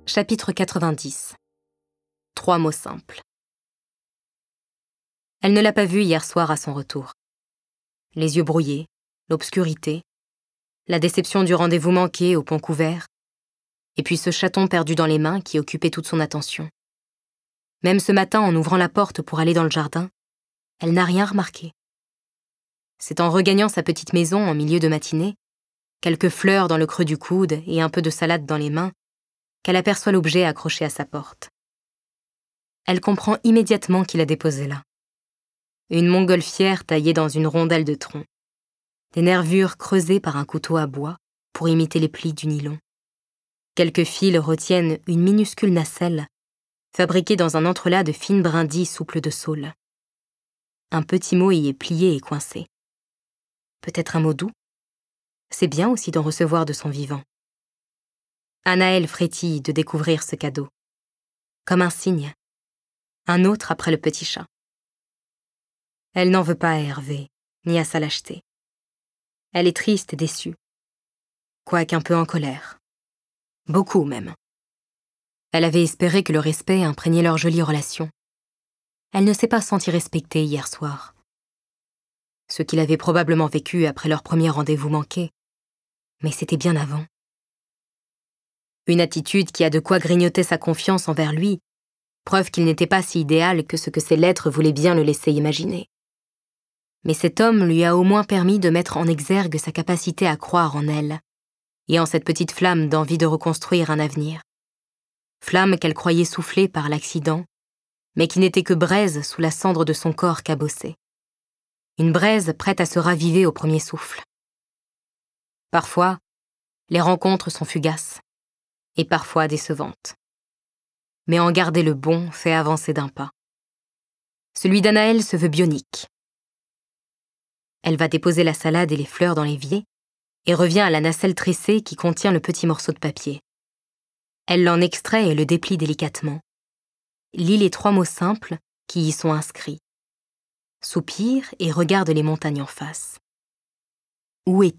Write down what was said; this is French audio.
Chapitre 90. 3 mots simples. Elle ne l'a pas vu hier soir à son retour. Les yeux brouillés, l'obscurité, la déception du rendez-vous manqué au pont couvert, et puis ce chaton perdu dans les mains qui occupait toute son attention. Même ce matin, en ouvrant la porte pour aller dans le jardin, elle n'a rien remarqué. C'est en regagnant sa petite maison en milieu de matinée, quelques fleurs dans le creux du coude et un peu de salade dans les mains, qu'elle aperçoit l'objet accroché à sa porte. Elle comprend immédiatement qui l'a déposé là. Une montgolfière taillée dans une rondelle de tronc. Des nervures creusées par un couteau à bois pour imiter les plis du nylon. Quelques fils retiennent une minuscule nacelle fabriquée dans un entrelac de fines brindilles souples de saule. Un petit mot y est plié et coincé. Peut-être un mot doux? C'est bien aussi d'en recevoir de son vivant. Anaëlle frétille de découvrir ce cadeau. Comme un signe. Un autre après le petit chat. Elle n'en veut pas à Hervé, ni à sa lâcheté. Elle est triste et déçue. Quoique un peu en colère. Beaucoup même. Elle avait espéré que le respect imprégnait leur jolie relation. Elle ne s'est pas sentie respectée hier soir. Ce qu'il avait probablement vécu après leur premier rendez-vous manqué. Mais c'était bien avant. Une attitude qui a de quoi grignoter sa confiance envers lui, preuve qu'il n'était pas si idéal que ce que ses lettres voulaient bien le laisser imaginer. Mais cet homme lui a au moins permis de mettre en exergue sa capacité à croire en elle, et en cette petite flamme d'envie de reconstruire un avenir. Flamme qu'elle croyait soufflée par l'accident, mais qui n'était que braise sous la cendre de son corps cabossé. Une braise prête à se raviver au premier souffle. Parfois, les rencontres sont fugaces, et parfois décevantes. Mais en garder le bon fait avancer d'un pas. Celui d'Anaëlle se veut bionique. Elle va déposer la salade et les fleurs dans l'évier et revient à la nacelle tressée qui contient le petit morceau de papier. Elle l'en extrait et le déplie délicatement. Lit les 3 mots simples qui y sont inscrits. Soupire et regarde les montagnes en face. Où est-il ?